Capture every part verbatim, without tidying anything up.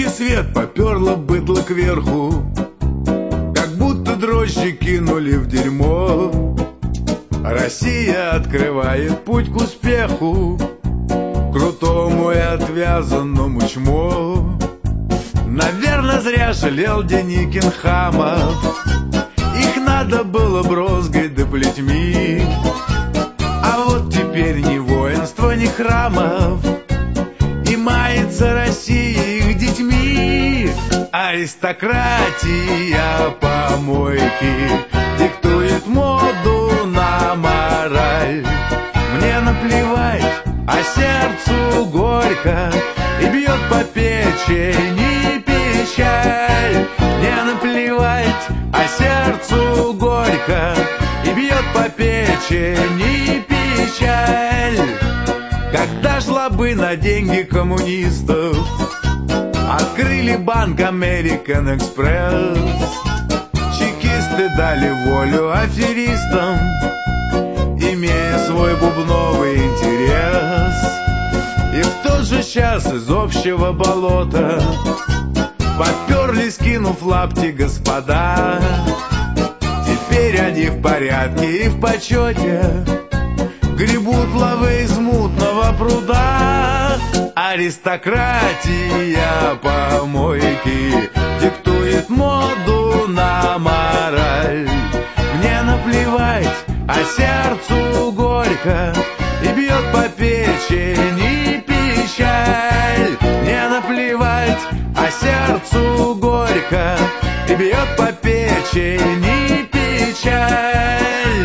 Включите свет, поперло быдло кверху, как будто дрожжи кинули в дерьмо. Россия открывает путь к успеху, крутому и отвязанному чмо. Наверно, зря жалел Деникин хамов, их надо было брозгать да плетьми. А вот теперь ни воинства, ни храмов, и мается Россия их детьми. Аристократия помойки диктует моду на мораль. Мне наплевать, а сердцу горько, и бьет по печени печаль. Мне наплевать, а сердцу горько, и бьет по печени печаль. Когда жлобы на деньги коммунистов открыли банк American Express, чекисты дали волю аферистам, имея свой бубновый интерес. И в тот же час из общего болота поперли, скинув лапти, господа. Теперь они в порядке и в почете, гребут лавы из мутного пруда. Аристократия помойки диктует моду на мораль. Мне наплевать, а сердцу горько, и бьет по печени печаль. Мне наплевать, а сердцу горько, и бьет по печени печаль.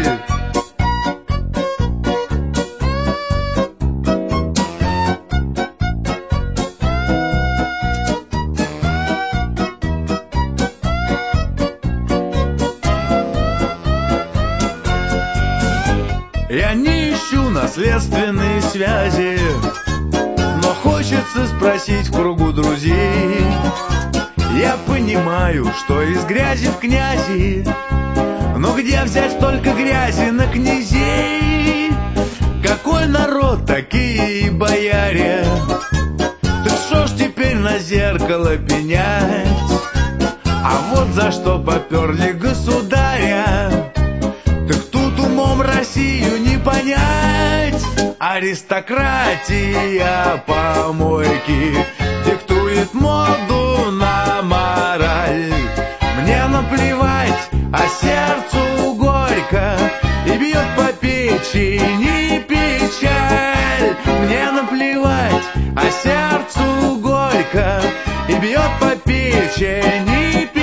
Я не ищу наследственные связи, но хочется спросить в кругу друзей. Я понимаю, что из грязи в князи, но где взять столько грязи на князей? Какой народ, такие и бояре, так что ж теперь на зеркало пенять? А вот за что поперли государя, так тут умом Россию не понять. Аристократия помойки диктует моду на мораль. Мне наплевать, а сердцу горько, и бьет по печени печаль. Мне наплевать, а сердцу горько, и бьет по печени